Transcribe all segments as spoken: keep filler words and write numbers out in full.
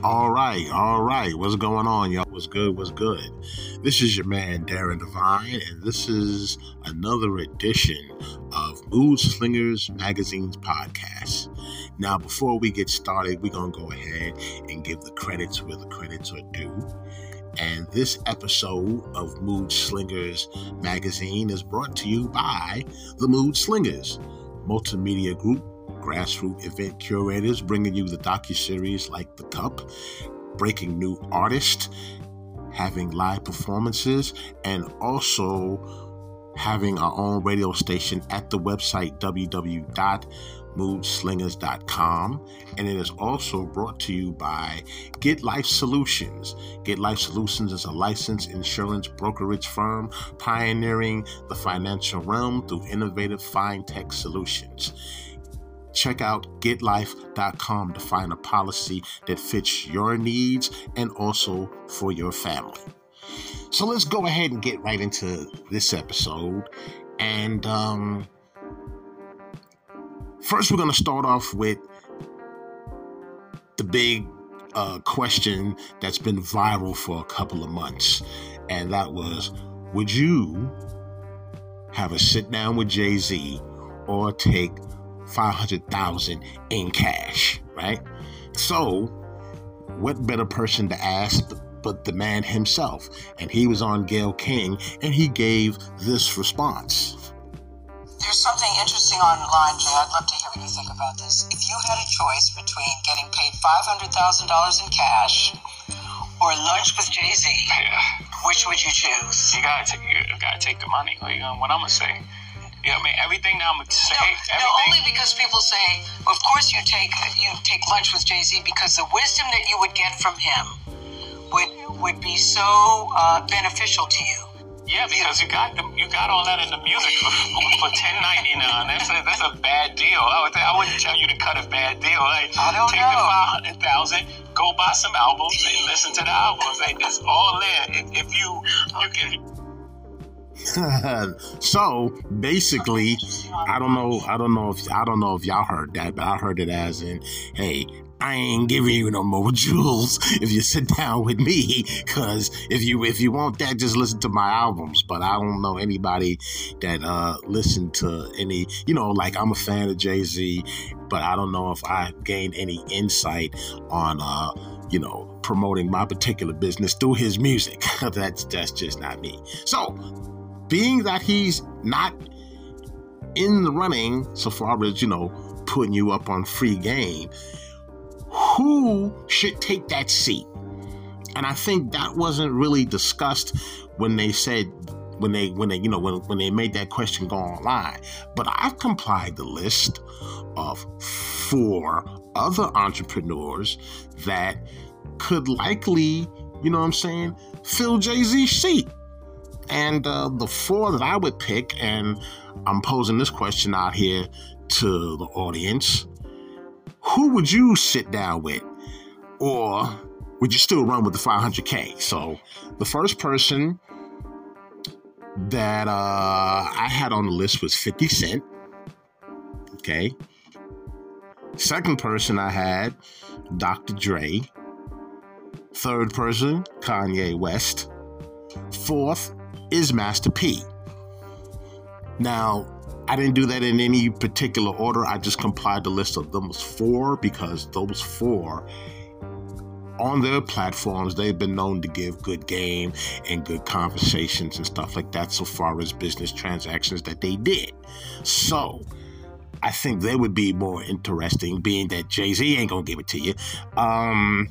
All right, all right. What's going on, y'all? What's good? What's good? This is your man, Darren Devine, and this is another edition of Mood Slingers Magazine's podcast. Now, before we get started, we're going to go ahead and give the credits where the credits are due. And this episode of Mood Slingers Magazine is brought to you by the Mood Slingers Multimedia Group, grassroots event curators bringing you the docuseries like The Cup, breaking new artists, having live performances, and also having our own radio station at the website w w w dot mood slingers dot com. And it is also brought to you by Get Life Solutions. Get Life Solutions is a licensed insurance brokerage firm pioneering the financial realm through innovative fintech solutions. Check out get life dot com to find a policy that fits your needs and also for your family. So let's go ahead and get right into this episode. And um, first, we're going to start off with the big uh, question that's been viral for a couple of months. And that was, would you have a sit down with Jay-Z or take five hundred thousand dollars in cash, right? So what better person to ask but the man himself? And he was on Gayle King, and he gave this response. There's something interesting online, Jay. I'd love to hear what you think about this. If you had a choice between getting paid five hundred thousand dollars in cash or lunch with Jay-Z, yeah. which would you choose? You gotta take, you gotta take the money. Like, um, what I'm gonna say. You know what I mean? Everything that I'm going to say. No, no, only because people say, well, of course you take you take lunch with Jay-Z because the wisdom that you would get from him would would be so uh, beneficial to you. Yeah, because you got the, you got all that in the music for, for ten ninety-nine. That's a, that's a bad deal. I, would, I wouldn't tell you to cut a bad deal. Like, I don't take know. the five hundred thousand, go buy some albums and listen to the albums. Like, it's all there. If, if you you can. So basically, I don't know. I don't know if I don't know if y'all heard that, but I heard it as in, "Hey, I ain't giving you no more jewels if you sit down with me. Cause if you if you want that, just listen to my albums." But I don't know anybody that uh listened to any. You know, like I'm a fan of Jay-Z, but I don't know if I gained any insight on uh you know promoting my particular business through his music. that's that's just not me. So, being that he's not in the running so far as, you know, putting you up on free game, who should take that seat? And I think that wasn't really discussed when they said, when they, when they, you know, when, when they made that question go online. But I've compiled the list of four other entrepreneurs that could likely, you know what I'm saying, fill Jay-Z's seat. And uh, the four that I would pick, and I'm posing this question out here to the audience, who would you sit down with? Or would you still run with the five hundred K? So the first person that uh, I had on the list was fifty Cent. Okay. Second person I had, Doctor Dre. Third person, Kanye West. Fourth is Master P. Now, I didn't do that in any particular order. I just compiled the list of those four because those four, on their platforms, they've been known to give good game and good conversations and stuff like that so far as business transactions that they did. So, I think they would be more interesting, being that Jay-Z ain't gonna give it to you. Um,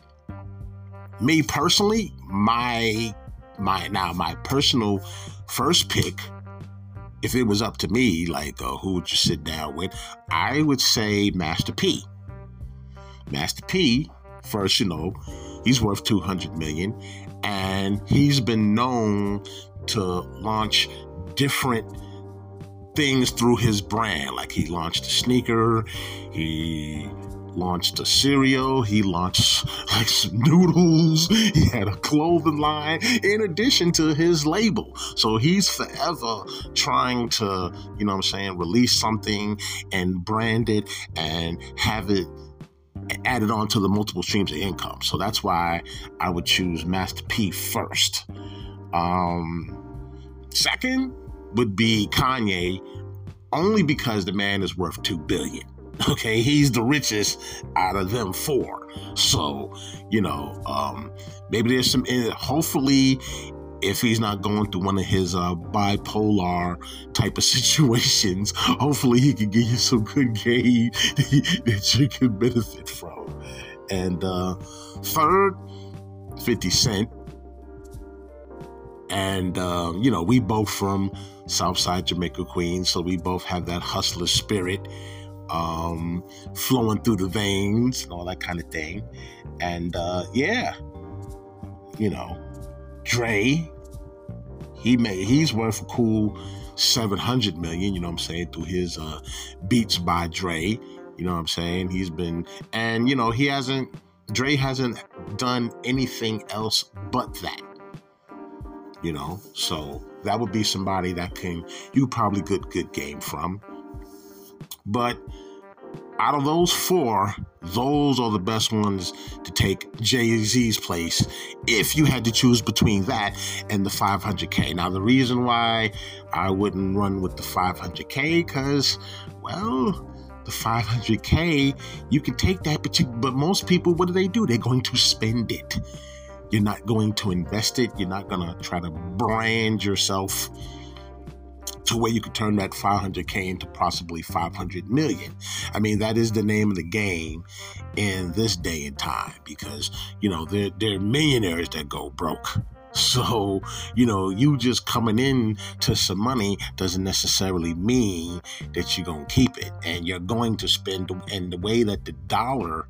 me personally, my My now my personal first pick, if it was up to me, like uh, who would you sit down with? I would say Master P. Master P, first, you know, he's worth two hundred million dollars, and he's been known to launch different things through his brand. Like he launched a sneaker, he launched a cereal, he launched like some noodles, he had a clothing line in addition to his label. So he's forever trying to, you know what I'm saying, release something and brand it and have it added on to the multiple streams of income. So that's why I would choose Master P first. Um, second would be Kanye, only because the man is worth two billion dollars. Okay, he's the richest out of them four. So, you know, um, maybe there's some, hopefully, if he's not going through one of his uh, bipolar type of situations, hopefully he can give you some good game that you can benefit from. And uh, third, fifty Cent. And, uh, you know, we both from Southside Jamaica, Queens, so we both have that hustler spirit um, flowing through the veins and all that kind of thing. And, uh, yeah, you know, Dre, he made, he's worth a cool seven hundred million, you know what I'm saying, through his uh, Beats by Dre, you know what I'm saying? He's been, and, you know, he hasn't, Dre hasn't done anything else but that. You know, so that would be somebody that can, you probably get good game from. But out of those four, those are the best ones to take Jay-Z's place if you had to choose between that and the five hundred K. Now, the reason why I wouldn't run with the five hundred K, because, well, the five hundred K, you can take that, but, you, but most people, what do they do? They're going to spend it. You're not going to invest it. You're not going to try to brand yourself to where you could turn that five hundred K into possibly five hundred million. I mean, that is the name of the game in this day and time, because, you know, there, there are millionaires that go broke. So, you know, you just coming in to some money doesn't necessarily mean that you're going to keep it. And you're going to spend, and the way that the dollar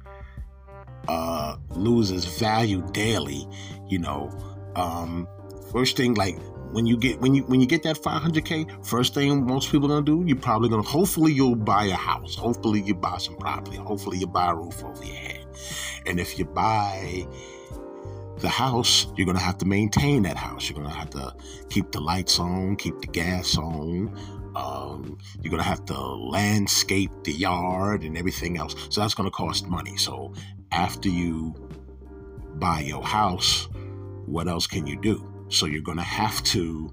uh, loses value daily, you know, um, first thing, like, When you get when you when you get that five hundred K, first thing most people are gonna do, you're probably gonna hopefully you'll buy a house. Hopefully you buy some property. Hopefully you buy a roof over your head. And if you buy the house, you're gonna have to maintain that house. You're gonna have to keep the lights on, keep the gas on. Um, you're gonna have to landscape the yard and everything else. So that's gonna cost money. So after you buy your house, what else can you do? So you're going to have to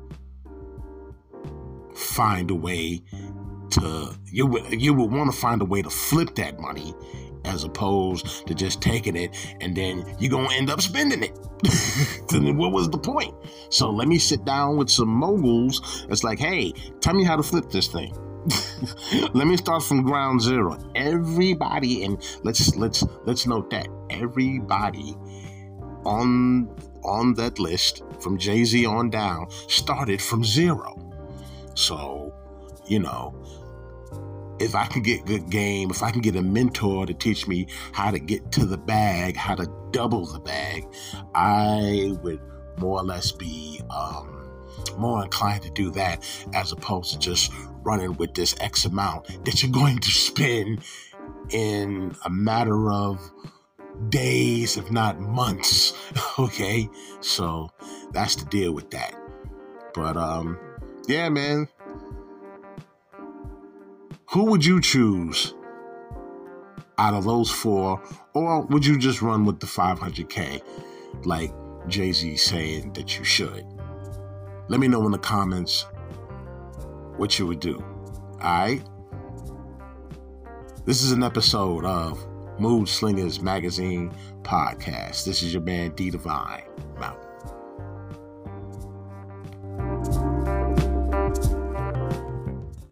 find a way to, you would, you would want to find a way to flip that money as opposed to just taking it and then you're going to end up spending it. Then what was the point? So let me sit down with some moguls. It's like, hey, tell me how to flip this thing. Let me start from ground zero. Everybody, and let's let's let's note that everybody on on that list from Jay-Z on down started from zero. So, you know, if I can get good game, if I can get a mentor to teach me how to get to the bag, how to double the bag, I would more or less be um, more inclined to do that as opposed to just running with this X amount that you're going to spend in a matter of days, if not months. Okay, so that's the deal with that. But um yeah, man, who would you choose out of those four, or would you just run with the five hundred K like Jay-Z saying that you should? Let me know in the comments what you would do. All right, this is an episode of Mood Slingers Magazine Podcast. This is your man D Divine. I'm out.